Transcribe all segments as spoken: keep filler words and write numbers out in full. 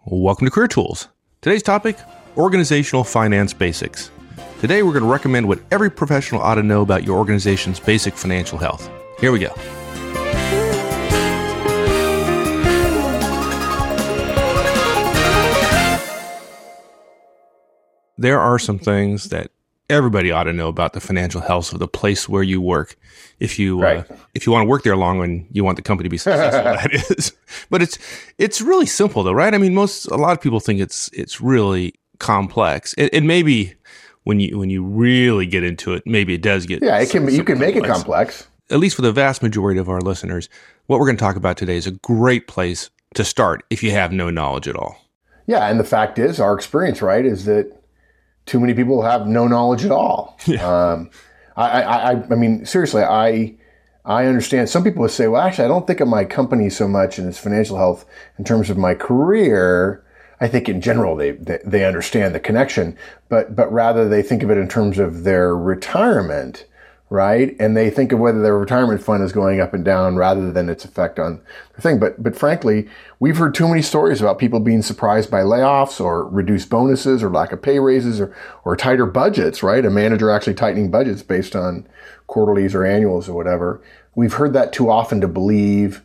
Welcome to Career Tools. Today's topic, organizational finance basics. Today we're going to recommend what every professional ought to know about your organization's basic financial health. Here we go. There are some things that everybody ought to know about the financial health of the place where you work. If you right. uh, if you want to work there long and you want the company to be successful, that is. But it's it's really simple, though, right? I mean, most a lot of people think it's it's really complex. It, it may be when you when you really get into it, maybe it does get yeah. It can you can make complex. it complex. At least for the vast majority of our listeners, what we're going to talk about today is a great place to start if you have no knowledge at all. Yeah, and the fact is, our experience, right, is that too many people have no knowledge at all. Yeah. Um, I, I, I mean, seriously, I, I understand. Some people would say, well, actually, I don't think of my company so much and its financial health in terms of my career. I think in general, they, they, they understand the connection, but, but rather they think of it in terms of their retirement, right? And they think of whether their retirement fund is going up and down rather than its effect on the thing. But, but frankly, we've heard too many stories about people being surprised by layoffs or reduced bonuses or lack of pay raises or, or tighter budgets, right? A manager actually tightening budgets based on quarterlies or annuals or whatever. We've heard that too often to believe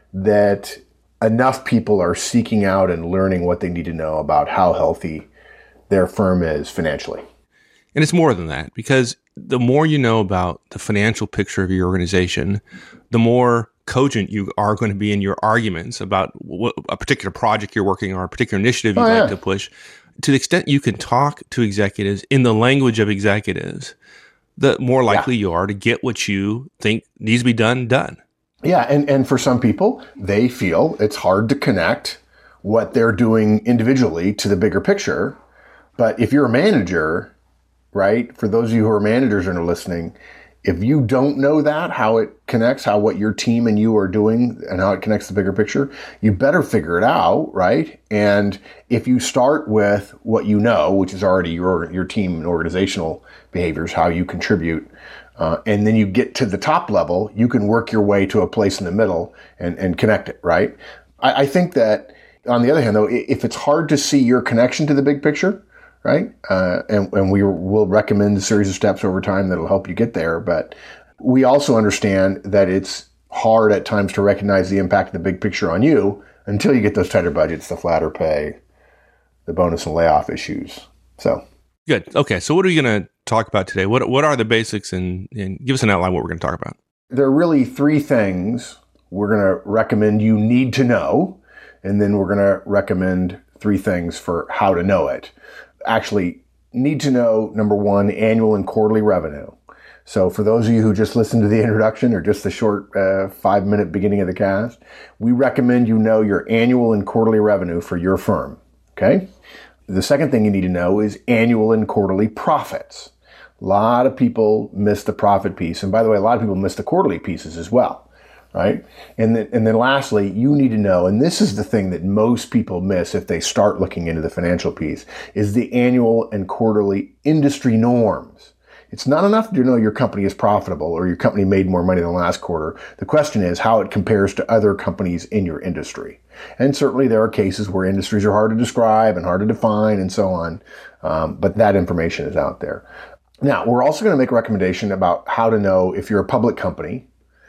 that enough people are seeking out and learning what they need to know about how healthy their firm is financially. And it's more than that, because the more you know about the financial picture of your organization, the more cogent you are going to be in your arguments about what, a particular project you're working on, or a particular initiative you'd oh, yeah. like to push. To the extent you can talk to executives in the language of executives, the more likely yeah. you are to get what you think needs to be done, done. Yeah, and, and for some people, they feel it's hard to connect what they're doing individually to the bigger picture. But if you're a manager, right? For those of you who are managers and are listening, if you don't know that, how it connects, how what your team and you are doing and how it connects the bigger picture, you better figure it out, right? And if you start with what you know, which is already your your team and organizational behaviors, how you contribute, uh, and then you get to the top level, you can work your way to a place in the middle and, and connect it, right? I, I think that, on the other hand, though, if it's hard to see your connection to the big picture, right? Uh, and, and we will recommend a series of steps over time that'll help you get there. But we also understand that it's hard at times to recognize the impact of the big picture on you until you get those tighter budgets, the flatter pay, the bonus and layoff issues. So good. Okay. So what are we going to talk about today? What What are the basics? And, and give us an outline of what we're going to talk about. There are really three things we're going to recommend you need to know. And then we're going to recommend three things for how to know it. Actually need to know, number one, annual and quarterly revenue. So for those of you who just listened to the introduction or just the short uh, five minute beginning of the cast, we recommend you know your annual and quarterly revenue for your firm. Okay. The second thing you need to know is annual and quarterly profits. A lot of people miss the profit piece. And by the way, a lot of people miss the quarterly pieces as well. Right? And then, and then lastly, you need to know, and this is the thing that most people miss if they start looking into the financial piece, is the annual and quarterly industry norms. It's not enough to know your company is profitable or your company made more money than last quarter. The question is how it compares to other companies in your industry. And certainly there are cases where industries are hard to describe and hard to define and so on. Um, but that information is out there. Now, we're also going to make a recommendation about how to know if you're a public company,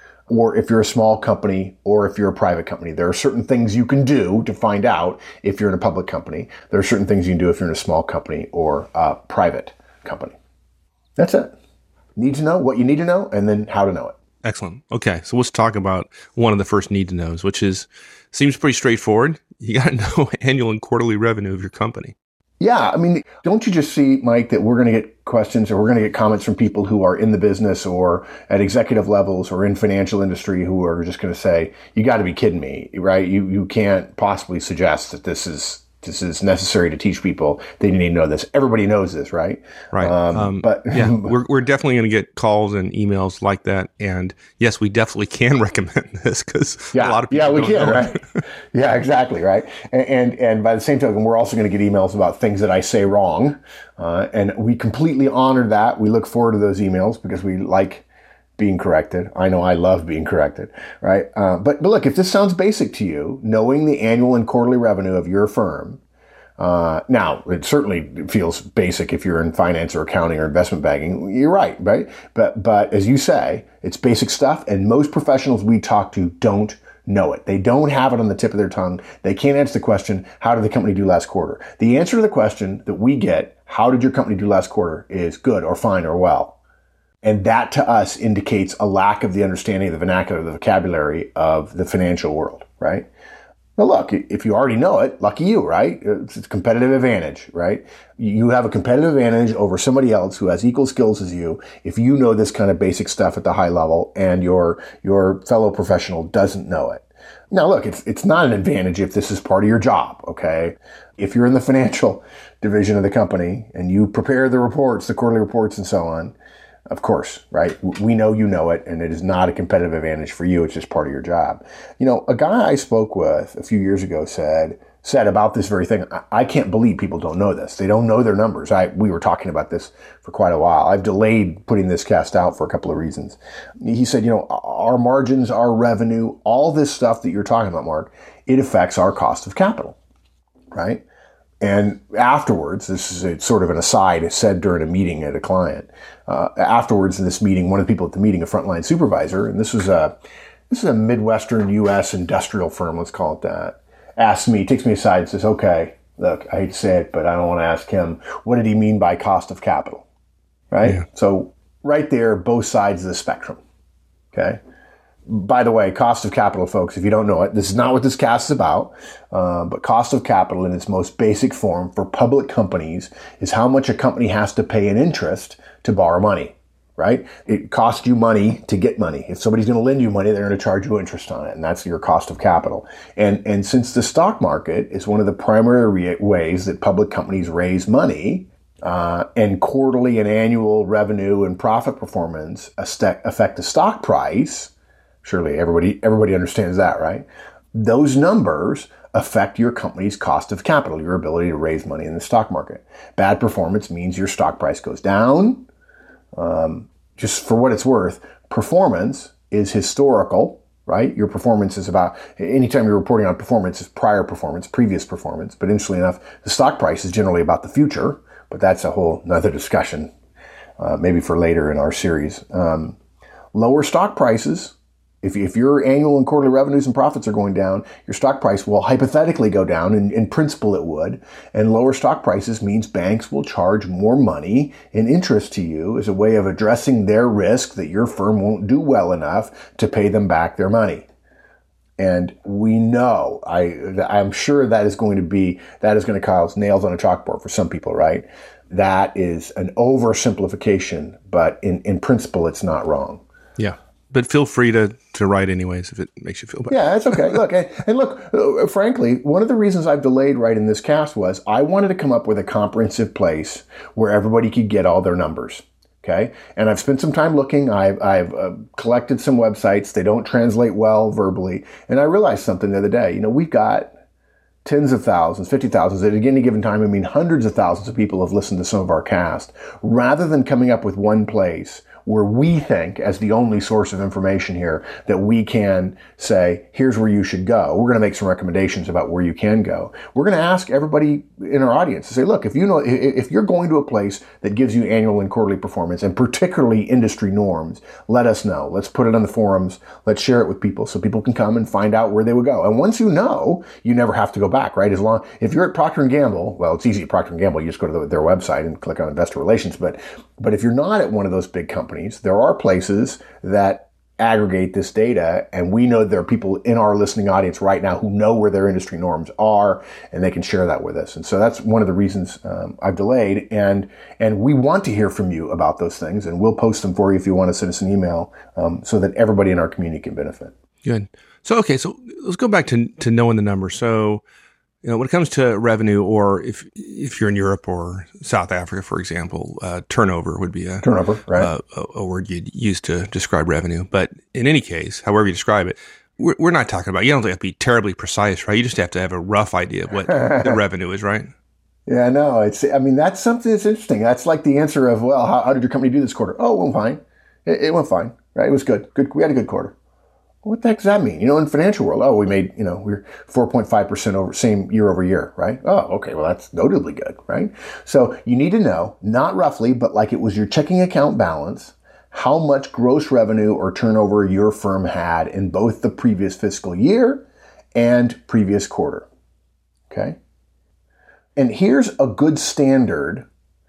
or if you're a small company, or if you're a private company. There are certain things you can do to find out if you're in a public company. There are certain things you can do if you're in a small company or a private company. That's it. Need to know what you need to know, and then how to know it. Excellent. Okay, so let's talk about one of the first need to knows, which is seems pretty straightforward. You got to know annual and quarterly revenue of your company. Yeah, I mean, don't you just see, Mike, that we're going to get questions or we're going to get comments from people who are in the business or at executive levels or in financial industry who are just going to say, you got to be kidding me, right? You you can't possibly suggest that this is this is necessary to teach people. They need to know this. Everybody knows this, right? Right. Um, um, but yeah, we're we're definitely going to get calls and emails like that. And yes, we definitely can recommend this because yeah, a lot of people yeah, we don't can, know. Right? Yeah, exactly, right. And, and and by the same token, we're also going to get emails about things that I say wrong, uh, and we completely honor that. We look forward to those emails because we like being corrected. I know I love being corrected, right? Uh, but, but look, if this sounds basic to you, knowing the annual and quarterly revenue of your firm Uh, now, it certainly feels basic if you're in finance or accounting or investment banking. You're right, right? But, but as you say, it's basic stuff, and most professionals we talk to don't know it. They don't have it on the tip of their tongue. They can't answer the question, how did the company do last quarter? The answer to the question that we get, how did your company do last quarter, is good or fine or well. And that to us indicates a lack of the understanding of the vernacular, the vocabulary of the financial world, right? Now, look, if you already know it, lucky you, right? It's a competitive advantage, right? You have a competitive advantage over somebody else who has equal skills as you if you know this kind of basic stuff at the high level and your your fellow professional doesn't know it. Now, look, it's it's not an advantage if this is part of your job, okay? If you're in the financial division of the company and you prepare the reports, the quarterly reports and so on, of course, right? We know you know it, and it is not a competitive advantage for you. It's just part of your job. You know, a guy I spoke with a few years ago said said about this very thing, I, I can't believe people don't know this. They don't know their numbers. I We were talking about this for quite a while. I've delayed putting this cast out for a couple of reasons. He said, you know, our margins, our revenue, all this stuff that you're talking about, Mark, it affects our cost of capital, right? And afterwards, this is a, sort of an aside said during a meeting at a client. Uh, afterwards, in this meeting, one of the people at the meeting, a frontline supervisor, and this was a this is a Midwestern U S industrial firm, let's call it that, asks me, takes me aside and says, okay, look, I hate to say it, but I don't want to ask him, what did he mean by cost of capital? Right? Yeah. So right there, both sides of the spectrum. Okay. By the way, cost of capital, folks, if you don't know it, this is not what this cast is about, uh, but cost of capital in its most basic form for public companies is how much a company has to pay in interest to borrow money, right? It costs you money to get money. If somebody's going to lend you money, they're going to charge you interest on it, and that's your cost of capital. And, and since the stock market is one of the primary re- ways that public companies raise money, uh, and quarterly and annual revenue and profit performance affect the stock price, surely everybody everybody understands that, right? Those numbers affect your company's cost of capital, your ability to raise money in the stock market. Bad performance means your stock price goes down. Um, just for what it's worth, performance is historical, right? Your performance is about, anytime you're reporting on performance, is prior performance, previous performance. But interestingly enough, the stock price is generally about the future, but that's a whole nother discussion, uh, maybe for later in our series. Um, lower stock prices, If, if your annual and quarterly revenues and profits are going down, your stock price will hypothetically go down. In, in principle, it would. And lower stock prices means banks will charge more money in interest to you as a way of addressing their risk that your firm won't do well enough to pay them back their money. And we know, I, I'm sure that is going to be, that is going to cause nails on a chalkboard for some people, right? That is an oversimplification, but in, in principle, it's not wrong. Yeah. But feel free to, to write anyways if it makes you feel better. Yeah, that's okay. Look, and, and look, uh, frankly, one of the reasons I've delayed writing this cast was I wanted to come up with a comprehensive place where everybody could get all their numbers. Okay. And I've spent some time looking. I've, I've uh, collected some websites. They don't translate well verbally. And I realized something the other day. You know, we've got tens of thousands, fifty thousands, at any given time, I mean, hundreds of thousands of people have listened to some of our cast. Rather than coming up with one place where we think, as the only source of information here, that we can say, here's where you should go. We're going to make some recommendations about where you can go. We're going to ask everybody in our audience to say, look, if you know, if you're going to a place that gives you annual and quarterly performance, and particularly industry norms, let us know. Let's put it on the forums. Let's share it with people so people can come and find out where they would go. And once you know, you never have to go back, right? As long, if you're at Procter and Gamble, well, it's easy at Procter and Gamble. You just go to the, their website and click on investor relations. But, but if you're not at one of those big companies, there are places that aggregate this data, and we know there are people in our listening audience right now who know where their industry norms are, and they can share that with us. And so that's one of the reasons um, I've delayed, and and we want to hear from you about those things, and we'll post them for you if you want to send us an email, um, so that everybody in our community can benefit. Good. So, okay, so let's go back to to knowing the numbers. So, you know, when it comes to revenue, or if if you're in Europe or South Africa, for example, uh, turnover would be a turnover, right? Uh, a, a word you'd use to describe revenue. But in any case, however you describe it, we're, we're not talking about, you don't have to be terribly precise, right? You just have to have a rough idea of what the revenue is, right? Yeah, no, it's, I mean, that's something that's interesting. That's like the answer of, well, how, how did your company do this quarter? Oh, it went fine. It, it went fine, right? It was good. Good. We had a good quarter. What the heck does that mean? You know, in the financial world, oh, we made, you know, we're four point five percent over same year over year, right? Oh, okay. Well, that's notably good, right? So you need to know, not roughly, but like it was your checking account balance, how much gross revenue or turnover your firm had in both the previous fiscal year and previous quarter. Okay. And here's a good standard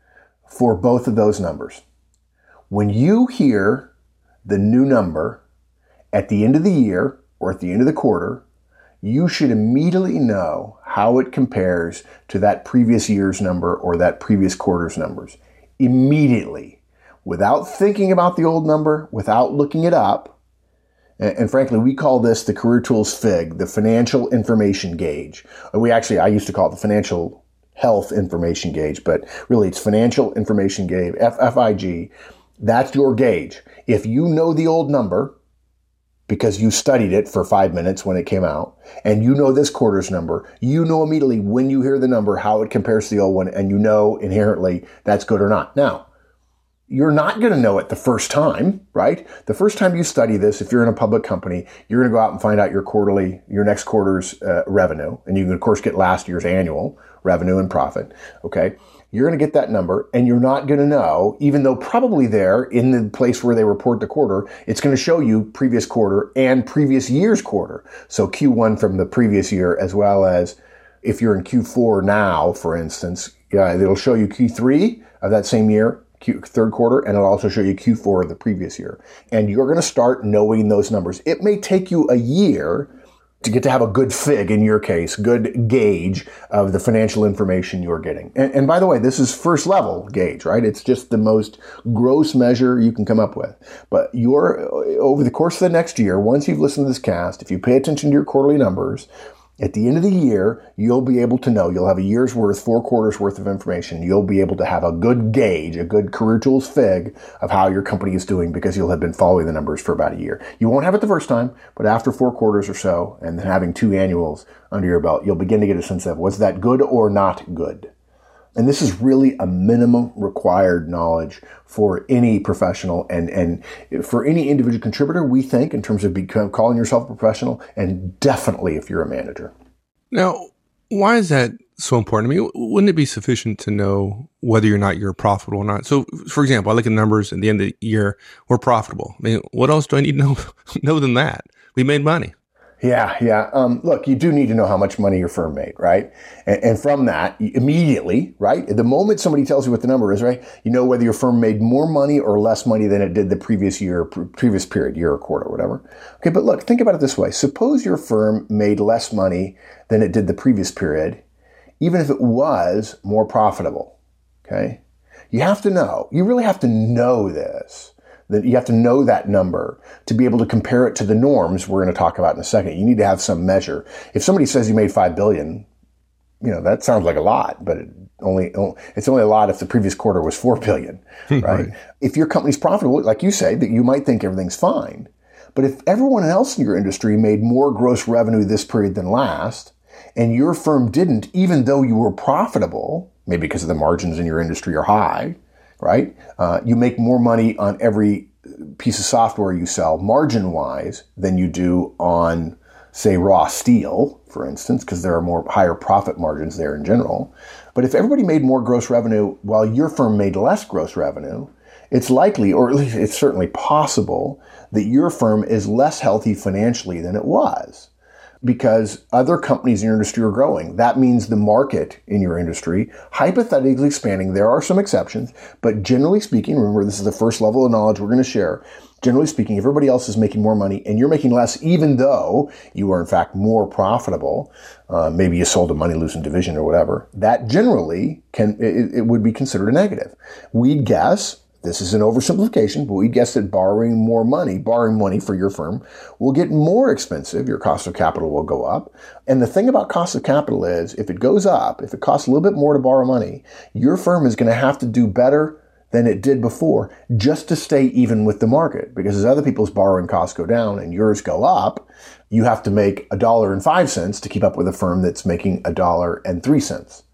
for both of those numbers. When you hear the new number at the end of the year or at the end of the quarter, you should immediately know how it compares to that previous year's number or that previous quarter's numbers. Immediately, without thinking about the old number, without looking it up. And, and frankly, we call this the Career Tools F I G, the Financial Information Gauge. We actually, I used to call it the Financial Health Information Gauge, but really it's Financial Information Gauge, F I G. That's your gauge. If you know the old number, because you studied it for five minutes when it came out, and you know this quarter's number, you know immediately when you hear the number how it compares to the old one, and you know inherently that's good or not. Now, you're not going to know it the first time, right? The first time you study this, if you're in a public company, you're going to go out and find out your quarterly, your next quarter's uh, revenue, and you can of course get last year's annual revenue and profit, okay? You're going to get that number, and you're not going to know, even though probably there in the place where they report the quarter, it's going to show you previous quarter and previous year's quarter. So Q one from the previous year, as well as if you're in Q four now, for instance, yeah, it'll show you Q three of that same year, Q, third quarter, and it'll also show you Q four of the previous year. And you're going to start knowing those numbers. It may take you a year to get to have a good F I G, in your case, good gauge of the financial information you're getting. And, and by the way, this is first level gauge, right? It's just the most gross measure you can come up with. But you're, over the course of the next year, once you've listened to this cast, if you pay attention to your quarterly numbers, at the end of the year, you'll be able to know, you'll have a year's worth, four quarters worth of information. You'll be able to have a good gauge, a good Career Tools F I G of how your company is doing because you'll have been following the numbers for about a year. You won't have it the first time, but after four quarters or so, and then having two annuals under your belt, you'll begin to get a sense of, was that good or not good? And this is really a minimum required knowledge for any professional and, and for any individual contributor, we think, in terms of become, calling yourself a professional, and definitely if you're a manager. Now, why is that so important? I mean, wouldn't it be sufficient to know whether or not you're profitable or not? So, for example, I look at the numbers at the end of the year, we're profitable. I mean, what else do I need to know, know than that? We made money. Yeah, yeah. Um, look, you do need to know how much money your firm made, right? And, and from that, immediately, right? The moment somebody tells you what the number is, right? You know whether your firm made more money or less money than it did the previous year, previous period, year or quarter, whatever. Okay, but look, think about it this way. Suppose your firm made less money than it did the previous period, even if it was more profitable, okay? You have to know, you really have to know this. That you have to know that number to be able to compare it to the norms we're going to talk about in a second. You need to have some measure. If somebody says you made five billion, you know, that sounds like a lot, but it only, it's only a lot if the previous quarter was four billion, right? right? If your company's profitable, like you say, that you might think everything's fine. But if everyone else in your industry made more gross revenue this period than last, and your firm didn't, even though you were profitable, maybe because of the margins in your industry are high, right? Uh, you make more money on every piece of software you sell margin-wise than you do on, say, raw steel, for instance, because there are more higher profit margins there in general. But if everybody made more gross revenue while your firm made less gross revenue, it's likely, or at least it's certainly possible, that your firm is less healthy financially than it was. Because other companies in your industry are growing. That means the market in your industry, hypothetically expanding. There are some exceptions, but generally speaking, remember this is the first level of knowledge we're going to share. Generally speaking, if everybody else is making more money and you're making less, even though you are in fact more profitable, uh, maybe you sold a money-losing division or whatever, that generally can, it, it would be considered a negative. We'd guess, this is an oversimplification, but we guess that borrowing more money, borrowing money for your firm will get more expensive. Your cost of capital will go up. And the thing about cost of capital is if it goes up, if it costs a little bit more to borrow money, your firm is going to have to do better than it did before just to stay even with the market. Because as other people's borrowing costs go down and yours go up, you have to make a dollar and five cents to keep up with a firm that's making a dollar and three cents.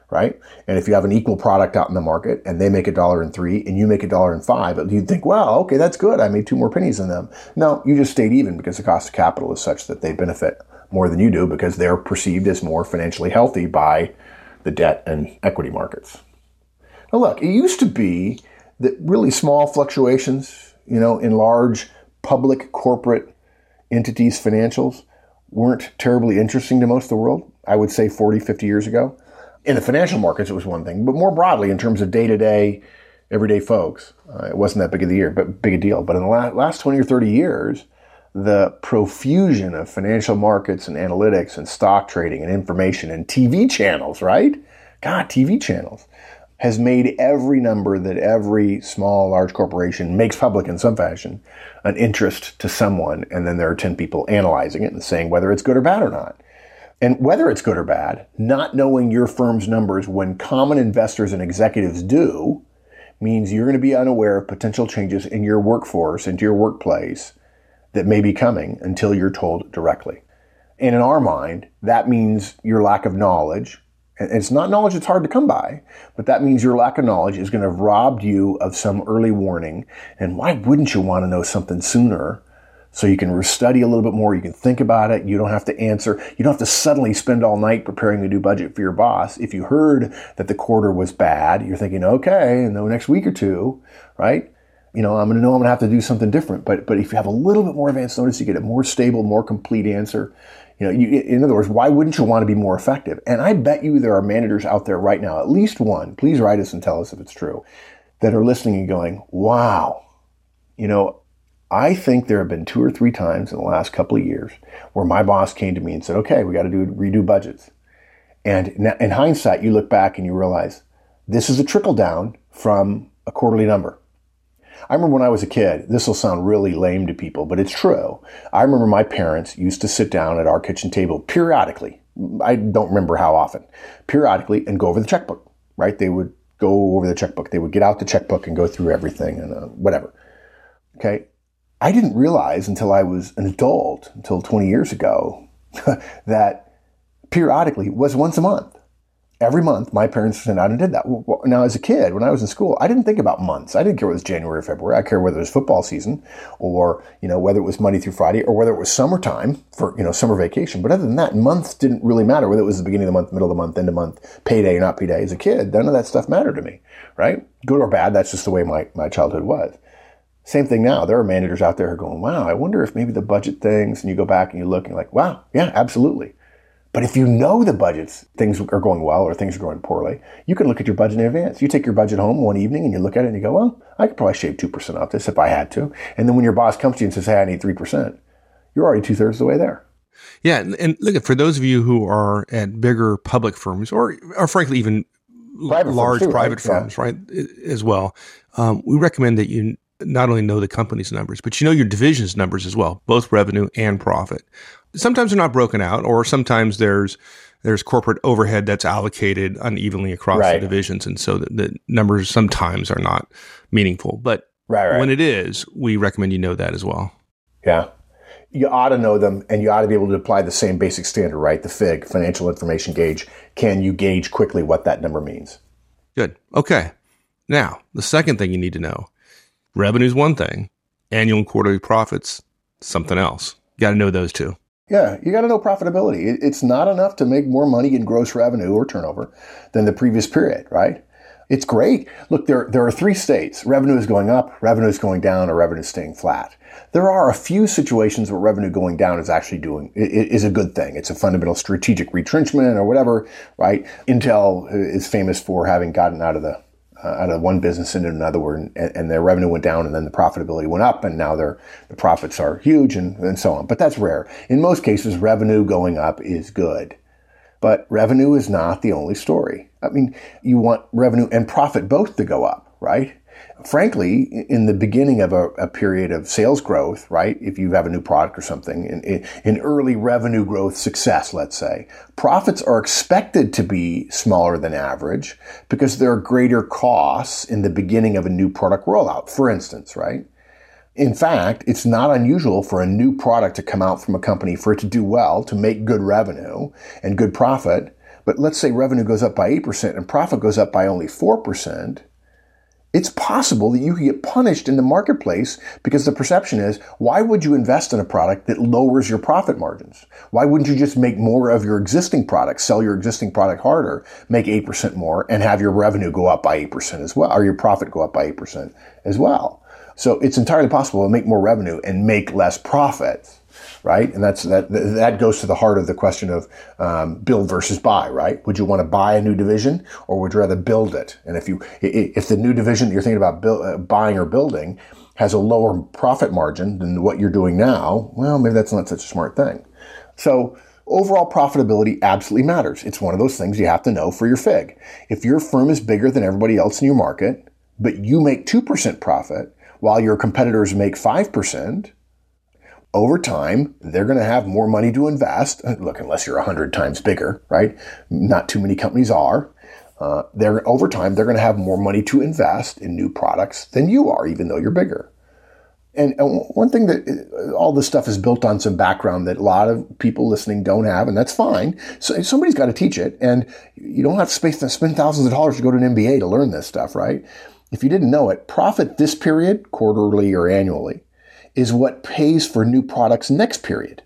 right? And if you have an equal product out in the market and they make a dollar and three and you make a dollar and five, you'd think, wow, okay, that's good. I made two more pennies than them. No, you just stayed even because the cost of capital is such that they benefit more than you do because they're perceived as more financially healthy by the debt and equity markets. Now look, it used to be that really small fluctuations, you know, in large public corporate entities' financials weren't terribly interesting to most of the world. I would say forty, fifty years ago. In the financial markets, it was one thing, but more broadly in terms of day-to-day, everyday folks, uh, it wasn't that big of the year, but big a deal. But in the la- last twenty or thirty years, the profusion of financial markets and analytics and stock trading and information and T V channels, right? God, T V channels has made every number that every small, large corporation makes public in some fashion an interest to someone. And then there are ten people analyzing it and saying whether it's good or bad or not. And whether it's good or bad, not knowing your firm's numbers when common investors and executives do means you're going to be unaware of potential changes in your workforce and your workplace that may be coming until you're told directly. And in our mind, that means your lack of knowledge. And it's not knowledge that's hard to come by, but that means your lack of knowledge is going to have robbed you of some early warning. And why wouldn't you want to know something sooner? So you can study a little bit more, you can think about it, you don't have to answer, you don't have to suddenly spend all night preparing a new budget for your boss. If you heard that the quarter was bad, you're thinking, okay, in the next week or two, right? You know, I'm going to know I'm going to have to do something different. But but if you have a little bit more advance notice, you get a more stable, more complete answer. You know, you, in other words, why wouldn't you want to be more effective? And I bet you there are managers out there right now, at least one, please write us and tell us if it's true, that are listening and going, wow, you know, I think there have been two or three times in the last couple of years where my boss came to me and said, okay, we got to do redo budgets. And in hindsight, you look back and you realize this is a trickle down from a quarterly number. I remember when I was a kid, this will sound really lame to people, but it's true. I remember my parents used to sit down at our kitchen table periodically. I don't remember how often, periodically, and go over the checkbook, right? They would go over the checkbook. They would get out the checkbook and go through everything and uh, whatever. Okay. I didn't realize until I was an adult, until twenty years ago, that periodically was once a month. Every month, my parents sent out and did that. Now, as a kid, when I was in school, I didn't think about months. I didn't care whether it was January or February. I cared whether it was football season or, you know, whether it was Monday through Friday or whether it was summertime for, you know, summer vacation. But other than that, months didn't really matter, whether it was the beginning of the month, middle of the month, end of the month, payday or not payday. As a kid, none of that stuff mattered to me, right? Good or bad, that's just the way my, my childhood was. Same thing now. There are managers out there who are going, wow, I wonder if maybe the budget things, and you go back and you look and you're like, wow, yeah, absolutely. But if you know the budgets, things are going well or things are going poorly, you can look at your budget in advance. You take your budget home one evening and you look at it and you go, well, I could probably shave two percent off this if I had to. And then when your boss comes to you and says, hey, I need three percent, you're already two-thirds of the way there. Yeah. And look, for those of you who are at bigger public firms or, or frankly, even private large too, private right? firms, yeah. right, as well, um, we recommend that you not only know the company's numbers, but you know your division's numbers as well, both revenue and profit. Sometimes they're not broken out, or sometimes there's there's corporate overhead that's allocated unevenly across right. the divisions, and so the, the numbers sometimes are not meaningful. But right, right. when it is, we recommend you know that as well. Yeah. You ought to know them, and you ought to be able to apply the same basic standard, right? The F I G, Financial Information Gauge. Can you gauge quickly what that number means? Good. Okay. Now, the second thing you need to know. Revenue is one thing. Annual and quarterly profits, something else. You got to know those two. Yeah, you got to know profitability. It's not enough to make more money in gross revenue or turnover than the previous period, right? It's great. Look, there, there are three states. Revenue is going up, revenue is going down, or revenue is staying flat. There are a few situations where revenue going down is actually doing, is a good thing. It's a fundamental strategic retrenchment or whatever, right? Intel is famous for having gotten out of the Uh, out of one business into another, and, and their revenue went down and then the profitability went up, and now their the profits are huge and, and so on. But that's rare. In most cases, revenue going up is good. But revenue is not the only story. I mean, you want revenue and profit both to go up, right? Frankly, in the beginning of a, a period of sales growth, right, if you have a new product or something, in, in, in early revenue growth success, let's say, profits are expected to be smaller than average because there are greater costs in the beginning of a new product rollout, for instance, right? In fact, it's not unusual for a new product to come out from a company, for it to do well, to make good revenue and good profit, but let's say revenue goes up by eight percent and profit goes up by only four percent, it's possible that you could get punished in the marketplace because the perception is, why would you invest in a product that lowers your profit margins? Why wouldn't you just make more of your existing product, sell your existing product harder, make eight percent more, and have your revenue go up by eight percent as well, or your profit go up by eight percent as well? So it's entirely possible to make more revenue and make less profit. Right? And that's, that, that goes to the heart of the question of, um, build versus buy, right? Would you want to buy a new division or would you rather build it? And if you, if the new division that you're thinking about build, uh, buying or building has a lower profit margin than what you're doing now, well, maybe that's not such a smart thing. So overall profitability absolutely matters. It's one of those things you have to know for your fig. If your firm is bigger than everybody else in your market, but you make two percent profit while your competitors make five percent, over time, they're going to have more money to invest. Look, unless you're one hundred times bigger, right? Not too many companies are. Uh, they're over time, they're going to have more money to invest in new products than you are, even though you're bigger. And, and one thing that all this stuff is built on some background that a lot of people listening don't have, and that's fine. So somebody's got to teach it, and you don't have to spend thousands of dollars to go to an M B A to learn this stuff, right? If you didn't know it, profit this period, quarterly or annually, is what pays for new products next period.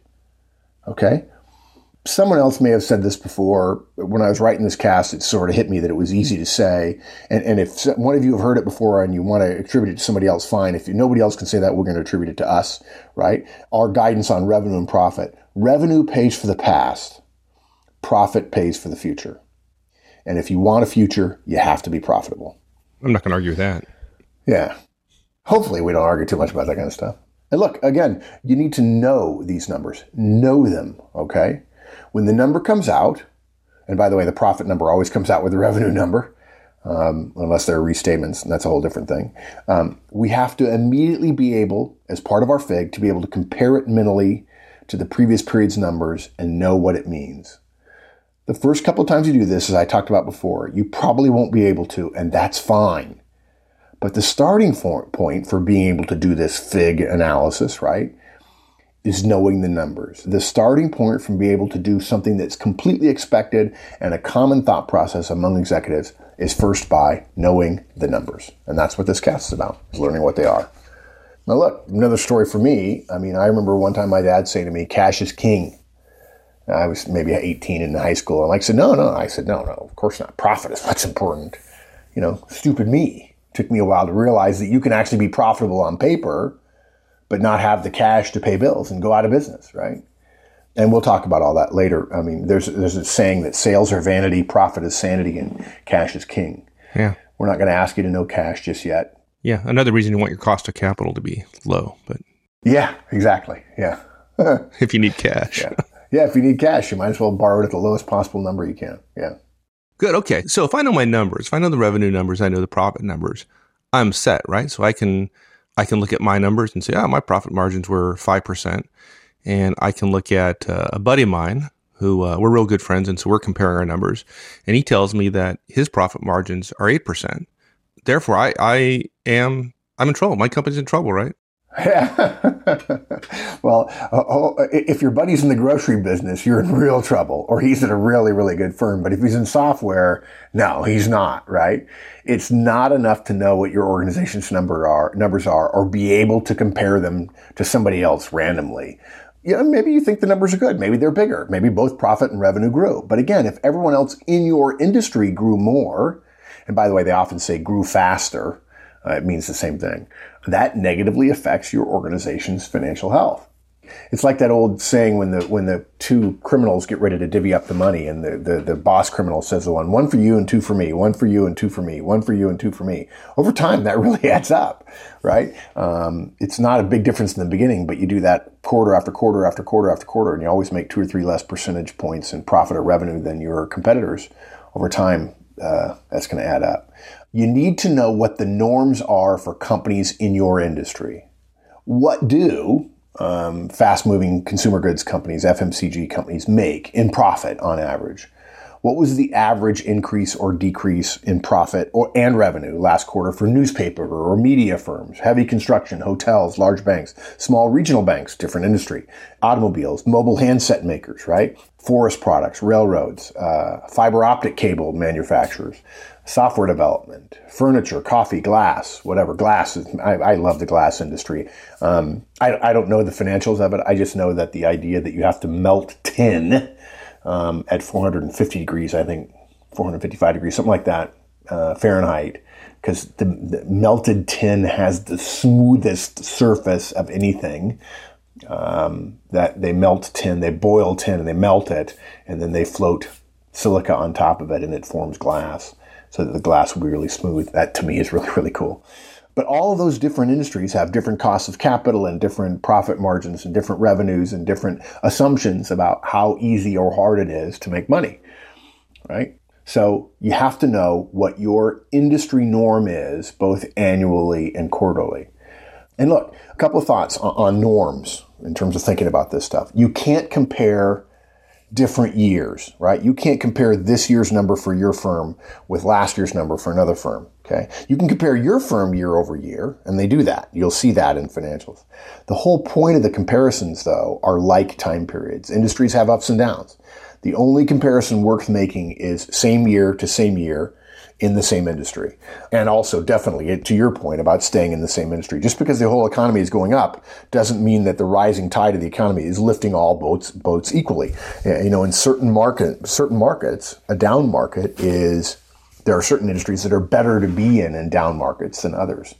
Okay? Someone else may have said this before. When I was writing this cast, it sort of hit me that it was easy to say. And, and if one of you have heard it before and you want to attribute it to somebody else, fine. If nobody else can say that, we're going to attribute it to us, right? Our guidance on revenue and profit. Revenue pays for the past. Profit pays for the future. And if you want a future, you have to be profitable. I'm not going to argue with that. Yeah. Hopefully we don't argue too much about that kind of stuff. And look, again, you need to know these numbers. Know them, okay? When the number comes out, and by the way, the profit number always comes out with the revenue number, um, unless there are restatements, and that's a whole different thing. Um, we have to immediately be able, as part of our fig, to be able to compare it mentally to the previous period's numbers and know what it means. The first couple of times you do this, as I talked about before, you probably won't be able to, and that's fine. But the starting point for being able to do this fig analysis, right, is knowing the numbers. The starting point from being able to do something that's completely expected and a common thought process among executives is first by knowing the numbers. And that's what this cast is about, is learning what they are. Now look, another story for me. I mean, I remember one time my dad saying to me, cash is king. I was maybe eighteen in high school. And I said, no, no. I said, no, no, of course not. Profit is what's important. You know, stupid me. Took me a while to realize that you can actually be profitable on paper, but not have the cash to pay bills and go out of business, right? And we'll talk about all that later. I mean, there's there's a saying that sales are vanity, profit is sanity, and cash is king. Yeah. We're not going to ask you to know cash just yet. Yeah. Another reason you want your cost of capital to be low, but yeah, exactly. Yeah. If you need cash. Yeah. Yeah. If you need cash, you might as well borrow it at the lowest possible number you can. Yeah. Good. Okay. So if I know my numbers, if I know the revenue numbers, I know the profit numbers, I'm set, right? So I can, I can look at my numbers and say, oh, my profit margins were five percent. And I can look at uh, a buddy of mine who, uh, we're real good friends. And so we're comparing our numbers, and he tells me that his profit margins are eight percent. Therefore I, I am, I'm in trouble. My company's in trouble, right? Well, uh, if your buddy's in the grocery business, you're in real trouble, or he's at a really, really good firm. But if he's in software, no, he's not, right? It's not enough to know what your organization's number are, numbers are, or be able to compare them to somebody else randomly. Yeah, maybe you think the numbers are good. Maybe they're bigger. Maybe both profit and revenue grew. But again, if everyone else in your industry grew more, and by the way, they often say grew faster, uh, it means the same thing. That negatively affects your organization's financial health. It's like that old saying when the when the two criminals get ready to divvy up the money, and the, the, the boss criminal says the one, one for you and two for me, one for you and two for me, one for you and two for me. Over time, that really adds up, right? Um, it's not a big difference in the beginning, but you do that quarter after quarter after quarter after quarter, and you always make two or three less percentage points in profit or revenue than your competitors. Over time, uh, that's going to add up. You need to know what the norms are for companies in your industry. What do um, fast-moving consumer goods companies, F M C G companies, make in profit on average? What was the average increase or decrease in profit or and revenue last quarter for newspaper or media firms, heavy construction, hotels, large banks, small regional banks, different industry, automobiles, mobile handset makers, right? Forest products, railroads, uh, fiber optic cable manufacturers, software development, furniture, coffee, glass, whatever. Glass is, I, I love the glass industry. Um, I, I don't know the financials of it. I just know that the idea that you have to melt tin um, at four hundred fifty degrees, I think four hundred fifty-five degrees, something like that, uh, Fahrenheit, because the, the melted tin has the smoothest surface of anything. Um, that they melt tin, they boil tin and they melt it, and then they float silica on top of it and it forms glass so that the glass will be really smooth. That to me is really, really cool. But all of those different industries have different costs of capital and different profit margins and different revenues and different assumptions about how easy or hard it is to make money, right? So you have to know what your industry norm is, both annually and quarterly. And look, a couple of thoughts on, on norms in terms of thinking about this stuff. You can't compare different years, right? You can't compare this year's number for your firm with last year's number for another firm, okay? You can compare your firm year over year, and they do that. You'll see that in financials. The whole point of the comparisons, though, are like time periods. Industries have ups and downs. The only comparison worth making is same year to same year in the same industry. And also definitely to your point about staying in the same industry. Just because the whole economy is going up doesn't mean that the rising tide of the economy is lifting all boats boats equally. You know, in certain market certain markets, a down market is, there are certain industries that are better to be in in down markets than others.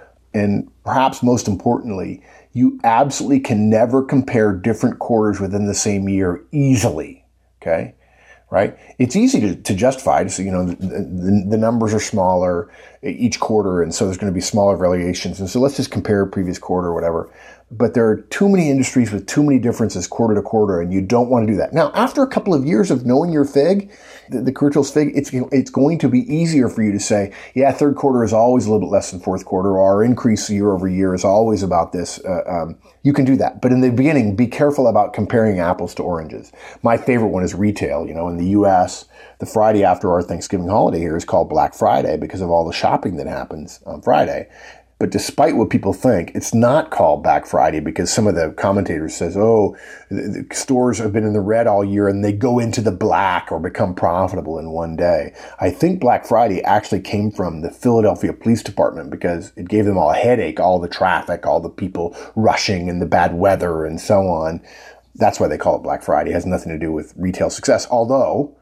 And perhaps most importantly, you absolutely can never compare different quarters within the same year easily. Okay? Right? It's easy to, to justify. So, you know, the, the, the numbers are smaller each quarter, and so there's going to be smaller variations. And so let's just compare previous quarter or whatever. But there are too many industries with too many differences quarter to quarter, and you don't want to do that. Now, after a couple of years of knowing your fig, the, the Kurzweil's fig, it's it's going to be easier for you to say, yeah, third quarter is always a little bit less than fourth quarter, or our increase year over year is always about this. Uh, um, you can do that. But in the beginning, be careful about comparing apples to oranges. My favorite one is retail. You know, in the U S, the Friday after our Thanksgiving holiday here is called Black Friday because of all the shopping that happens on Friday. But despite what people think, it's not called Black Friday because some of the commentators says, oh, the stores have been in the red all year and they go into the black or become profitable in one day. I think Black Friday actually came from the Philadelphia Police Department because it gave them all a headache, all the traffic, all the people rushing and the bad weather and so on. That's why they call it Black Friday. It has nothing to do with retail success, although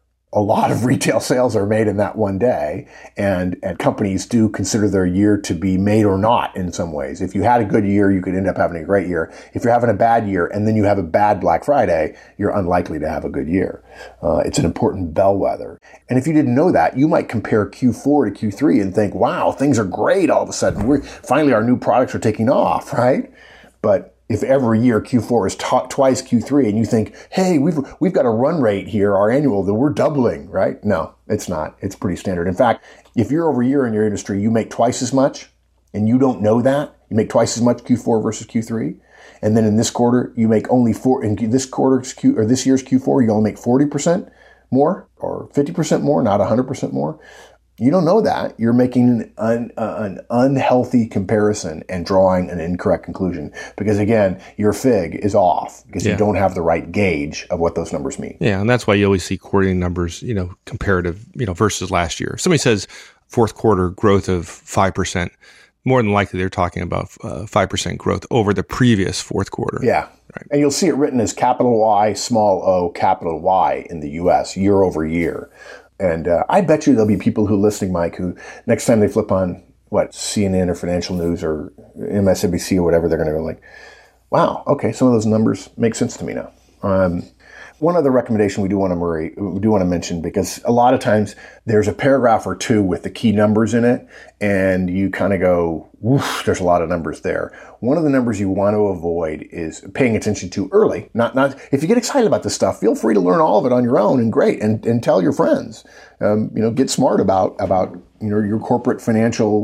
a lot of retail sales are made in that one day, and, and companies do consider their year to be made or not in some ways. If you had a good year, you could end up having a great year. If you're having a bad year and then you have a bad Black Friday, you're unlikely to have a good year. Uh, it's an important bellwether. And if you didn't know that, you might compare Q four to Q three and think, wow, things are great all of a sudden. We're finally our new products are taking off, right? But if every year Q four is t- twice Q three and you think, hey, we've we've got a run rate here, our annual, that we're doubling, right? No, it's not. It's pretty standard. In fact, if year over year in your industry, you make twice as much and you don't know that, you make twice as much Q four versus Q three, and then in this quarter, you make only four, in this quarter's Q, or this year's Q four, you only make forty percent more or fifty percent more, not one hundred percent more. You don't know that. You're making an, un, uh, an unhealthy comparison and drawing an incorrect conclusion because, again, your fig is off because yeah. you don't have the right gauge of what those numbers mean. Yeah, and that's why you always see quarterly numbers, you know, comparative, you know, versus last year. If somebody says fourth quarter growth of five percent, more than likely they're talking about uh, five percent growth over the previous fourth quarter. Yeah. Right. And you'll see it written as capital Y, small o, capital Y in the U S year over year. And uh, I bet you there'll be people who are listening, Mike, who next time they flip on, what, C N N or Financial News or M S N B C or whatever, they're going to go like, wow, okay, some of those numbers make sense to me now. Um, one other recommendation we do want to Murray, we do want to mention, because a lot of times there's a paragraph or two with the key numbers in it, and you kind of go, woof, there's a lot of numbers there. One of the numbers you want to avoid is paying attention to early. Not, not if you get excited about this stuff, feel free to learn all of it on your own, and great, and, and tell your friends. Um, you know, get smart about about you know your corporate financial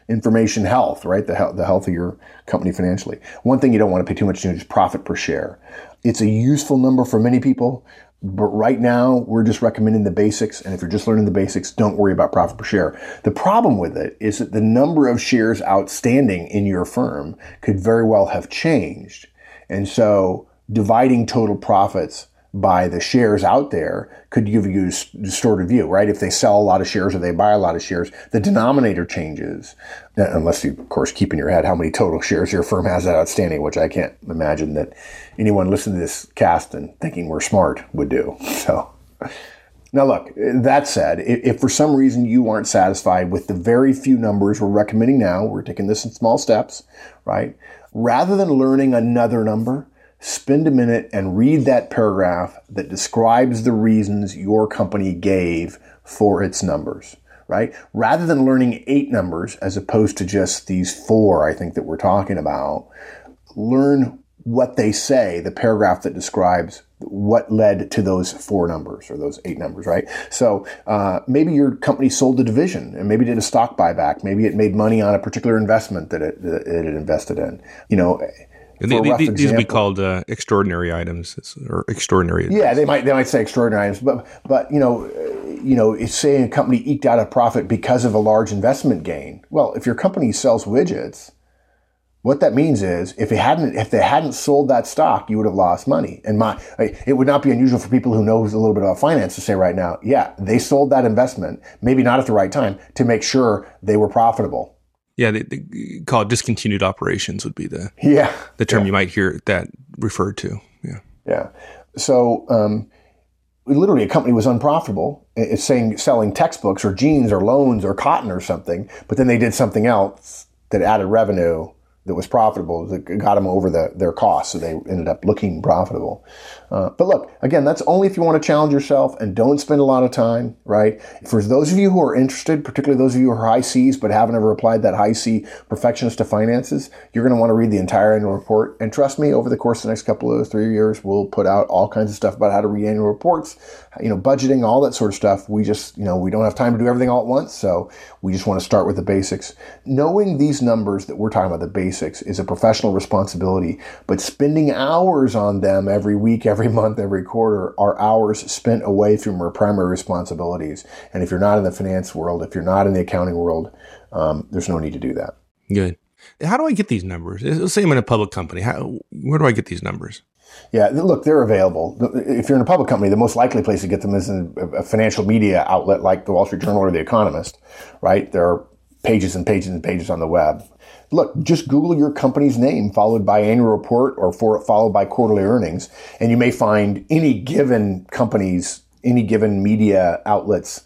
information health, right? The, he- the health of your company financially. One thing you don't want to pay too much attention to is profit per share. It's a useful number for many people, but right now we're just recommending the basics. And if you're just learning the basics, don't worry about profit per share. The problem with it is that the number of shares outstanding in your firm could very well have changed. And so dividing total profits by the shares out there could give you a distorted view, right? If they sell a lot of shares or they buy a lot of shares, the denominator changes, unless you, of course, keep in your head how many total shares your firm has outstanding, which I can't imagine that anyone listening to this cast and thinking we're smart would do. So now look, that said, if for some reason you aren't satisfied with the very few numbers we're recommending now, we're taking this in small steps, right? Rather than learning another number, spend a minute and read that paragraph that describes the reasons your company gave for its numbers, right? Rather than learning eight numbers as opposed to just these four, I think, that we're talking about, learn what they say, the paragraph that describes what led to those four numbers or those eight numbers, right? So uh, maybe your company sold a division and maybe did a stock buyback. Maybe it made money on a particular investment that it, that it invested in. You know, They, they, these example, would be called uh, extraordinary items or extraordinary. Items. Yeah, they might they might say extraordinary items, but but you know, you know, it's saying a company eked out a profit because of a large investment gain. Well, if your company sells widgets, what that means is if it hadn't if they hadn't sold that stock, you would have lost money. And my it would not be unusual for people who know a little bit about finance to say right now, yeah, they sold that investment, maybe not at the right time, to make sure they were profitable. Yeah, they, they call it discontinued operations would be the yeah the term yeah. you might hear that referred to. Yeah, yeah. So um, literally, a company was unprofitable. It's saying selling textbooks or jeans or loans or cotton or something, but then they did something else that added revenue that was profitable, that got them over the, their costs, so they ended up looking profitable. Uh, but look, again, that's only if you want to challenge yourself and don't spend a lot of time, right? For those of you who are interested, particularly those of you who are high C's but haven't ever applied that high C perfectionist to finances, you're going to want to read the entire annual report. And trust me, over the course of the next couple of three years, we'll put out all kinds of stuff about how to read annual reports, you know, budgeting, all that sort of stuff. We just, you know, we don't have time to do everything all at once, so we just want to start with the basics. Knowing these numbers that we're talking about, the basics, is a professional responsibility, but spending hours on them every week, every month, every quarter are hours spent away from our primary responsibilities. And if you're not in the finance world, if you're not in the accounting world, um, there's no need to do that. Good. How do I get these numbers? Let's say I'm in a public company. How, where do I get these numbers? Yeah, look, they're available. If you're in a public company, the most likely place to get them is in a financial media outlet like the Wall Street Journal or The Economist, right? There are pages and pages and pages on the web. Look, just Google your company's name followed by annual report or for, followed by quarterly earnings, and you may find any given company's, any given media outlets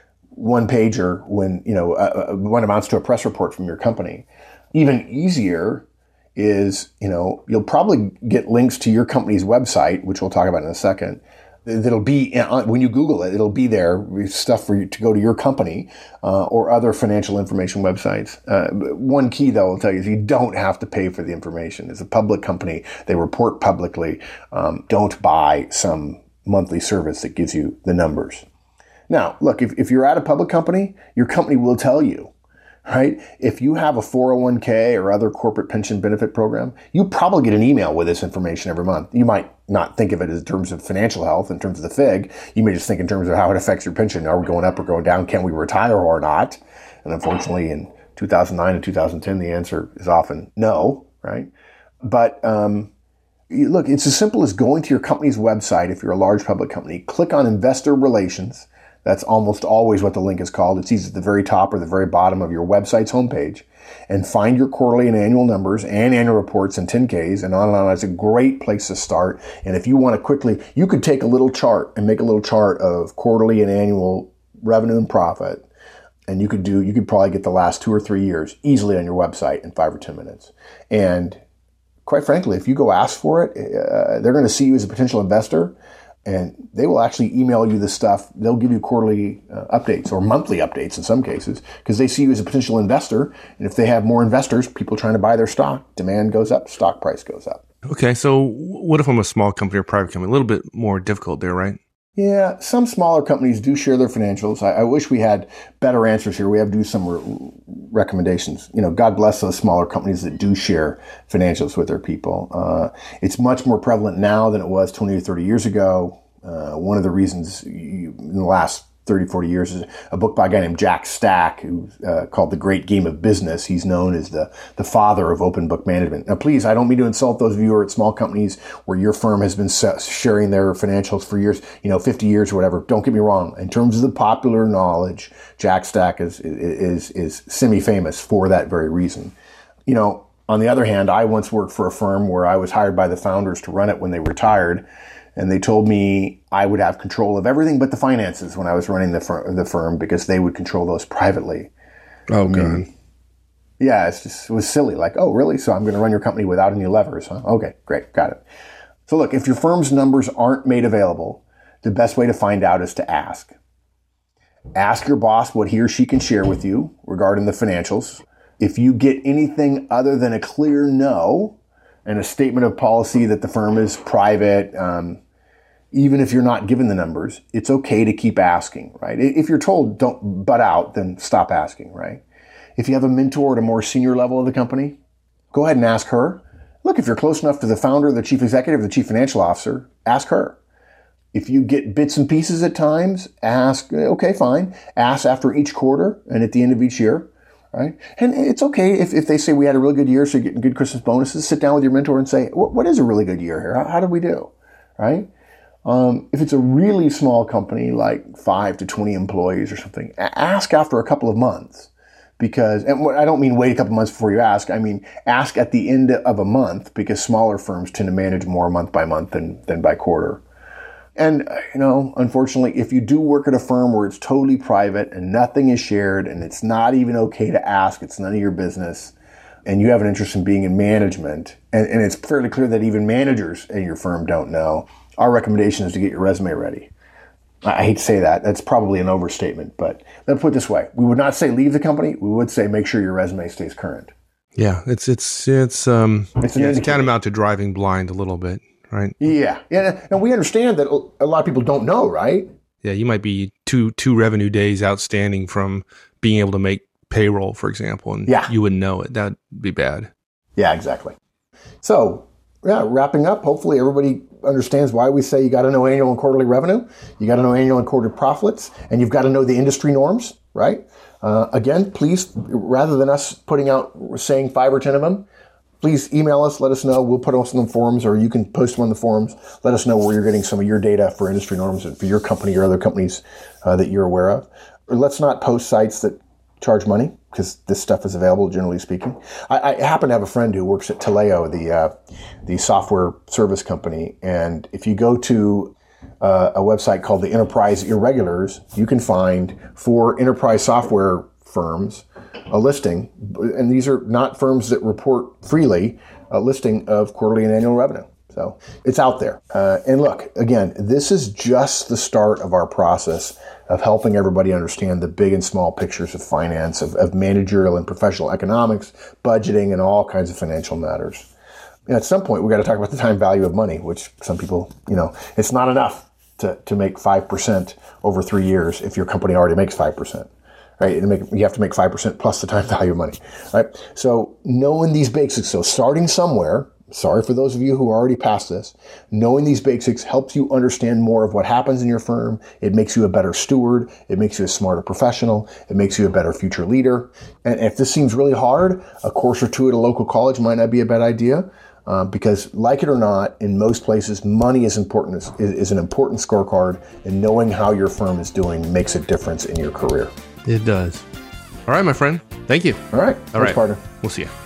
one pager when, you know, uh, one amounts to a press report from your company. Even easier is, you know, you'll probably get links to your company's website, which we'll talk about in a second. That'll be, when you Google it, it'll be there, stuff for you to go to your company uh, or other financial information websites. Uh, one key, though, I'll tell you, is you don't have to pay for the information. It's a public company. They report publicly. Um, don't buy some monthly service that gives you the numbers. Now, look, if, if you're at a public company, your company will tell you. Right? If you have a four oh one k or other corporate pension benefit program, you probably get an email with this information every month. You might not think of it in terms of financial health, in terms of the F I G. You may just think in terms of how it affects your pension. Are we going up or going down? Can we retire or not? And unfortunately, in two thousand nine and two thousand ten, the answer is often no, right? But um, look, it's as simple as going to your company's website if you're a large public company, click on Investor Relations. That's almost always what the link is called. It's either at the very top or the very bottom of your website's homepage. And find your quarterly and annual numbers and annual reports and ten Ks and on and on. It's a great place to start. And if you want to quickly, you could take a little chart and make a little chart of quarterly and annual revenue and profit. And you could do, you could probably get the last two or three years easily on your website in five or ten minutes. And quite frankly, if you go ask for it, uh, they're going to see you as a potential investor. And they will actually email you the stuff. They'll give you quarterly uh, updates or monthly updates in some cases because they see you as a potential investor. And if they have more investors, people trying to buy their stock, demand goes up, stock price goes up. Okay, so what if I'm a small company or private company? A little bit more difficult there, right? Yeah, some smaller companies do share their financials. I, I wish we had better answers here. We have to do some re- recommendations. You know, God bless those smaller companies that do share financials with their people. Uh, it's much more prevalent now than it was twenty or thirty years ago. Uh, one of the reasons you, in the last thirty, forty years is a book by a guy named Jack Stack, who uh, called The Great Game of Business. He's known as the, the father of open book management. Now, please, I don't mean to insult those of you who are at small companies where your firm has been sharing their financials for years, you know, fifty years or whatever. Don't get me wrong. In terms of the popular knowledge, Jack Stack is, is, is semi-famous for that very reason. You know, on the other hand, I once worked for a firm where I was hired by the founders to run it when they retired. And they told me I would have control of everything but the finances when I was running the, fir- the firm because they would control those privately. Oh, I God. mean, yeah, it's just, it was silly. Like, oh, really? So I'm going to run your company without any levers, huh? Okay, great. Got it. So look, if your firm's numbers aren't made available, the best way to find out is to ask. Ask your boss what he or she can share with you regarding the financials. If you get anything other than a clear no and a statement of policy that the firm is private, um, even if you're not given the numbers, it's okay to keep asking, right? If you're told don't butt out, then stop asking, right? If you have a mentor at a more senior level of the company, go ahead and ask her. Look, if you're close enough to the founder, the chief executive, the chief financial officer, ask her. If you get bits and pieces at times, ask, okay, fine. Ask after each quarter and at the end of each year, right? And it's okay if, if they say we had a really good year, so you're getting good Christmas bonuses, sit down with your mentor and say, what, what is a really good year here? How, how did we do, right? Um, if it's a really small company, like five to twenty employees or something, ask after a couple of months. Because, and I don't mean wait a couple months before you ask, I mean ask at the end of a month, because smaller firms tend to manage more month by month than, than by quarter. And, you know, unfortunately, if you do work at a firm where it's totally private and nothing is shared and it's not even okay to ask, it's none of your business, and you have an interest in being in management, and, and it's fairly clear that even managers in your firm don't know, our recommendation is to get your resume ready. I hate to say that. That's probably an overstatement, but let's put it this way. We would not say leave the company. We would say make sure your resume stays current. Yeah, it's it's it's um it's, an yeah, it's tantamount to driving blind a little bit, right? Yeah, yeah. And we understand that a lot of people don't know, right? Yeah, you might be two two revenue days outstanding from being able to make payroll, for example, and yeah. you wouldn't know it. That'd be bad. Yeah, exactly. So, yeah, wrapping up. Hopefully, everybody understands why we say you got to know annual and quarterly revenue, you got to know annual and quarterly profits, and you've got to know the industry norms, right? Uh, again, please, rather than us putting out, saying five or ten of them, please email us, let us know. We'll put us on the forums, or you can post them on the forums. Let us know where you're getting some of your data for industry norms and for your company or other companies uh, that you're aware of. Or let's not post sites that charge money, because this stuff is available, generally speaking. I, I happen to have a friend who works at Taleo, the uh, the software service company, and if you go to uh, a website called the Enterprise Irregulars, you can find for enterprise software firms a listing, and these are not firms that report freely, a listing of quarterly and annual revenue. So it's out there. Uh, and look, again, this is just the start of our process of helping everybody understand the big and small pictures of finance, of, of managerial and professional economics, budgeting, and all kinds of financial matters. And at some point, we got to talk about the time value of money, which some people, you know, it's not enough to, to make five percent over three years if your company already makes five percent. Right? And make, you have to make five percent plus the time value of money. Right? So knowing these basics, so starting somewhere, sorry for those of you who are already past this, knowing these basics helps you understand more of what happens in your firm. It makes you a better steward. It makes you a smarter professional. It makes you a better future leader. And if this seems really hard, a course or two at a local college might not be a bad idea. Uh, because like it or not, in most places, money is important, is, is an important scorecard, and knowing how your firm is doing makes a difference in your career. It does. All right, my friend. Thank you. All right. All Thanks, right. partner. We'll see you.